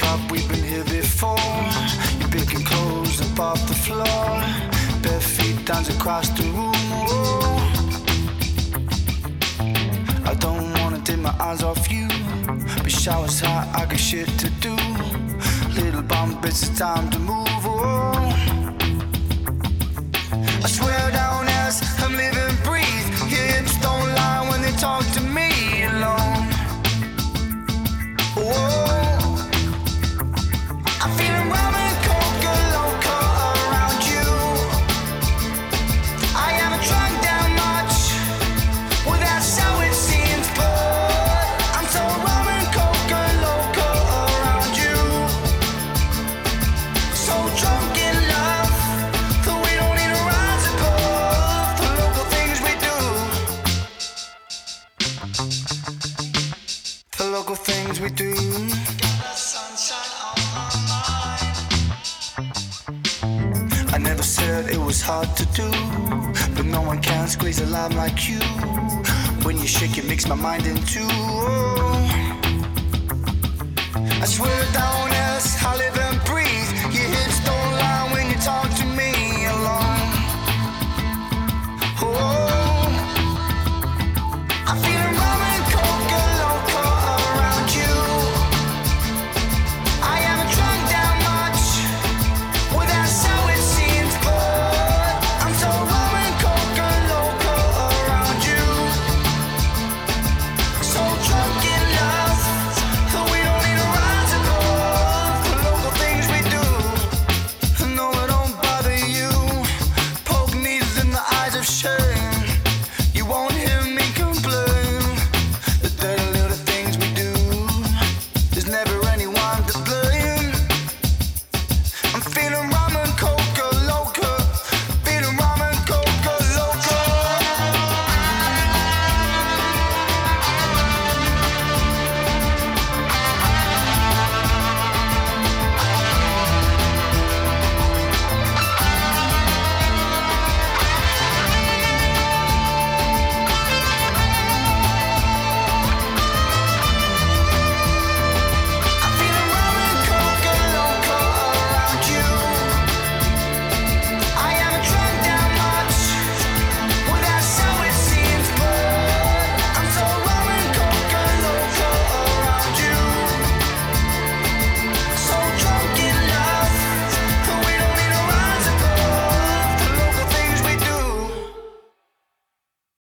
up, we've been here before. You're picking clothes up off the floor, bare feet dance across the room. Oh, I don't wanna take my eyes off you, but showers hot, I got shit to do. Little bump, it's time to move. Oh, I swear down as I'm living, breathe. Your hips don't lie when they talk to me alone. Whoa, I'm feeling rum and coca loca around you. I haven't drunk that much, well that's how it seems, but I'm so rum and coca loca around you. So drunk in love that we don't need to rise above the local things we do. The local things we do. I never said it was hard to do, but no one can squeeze a line like you. When you shake it makes my mind in two. Oh,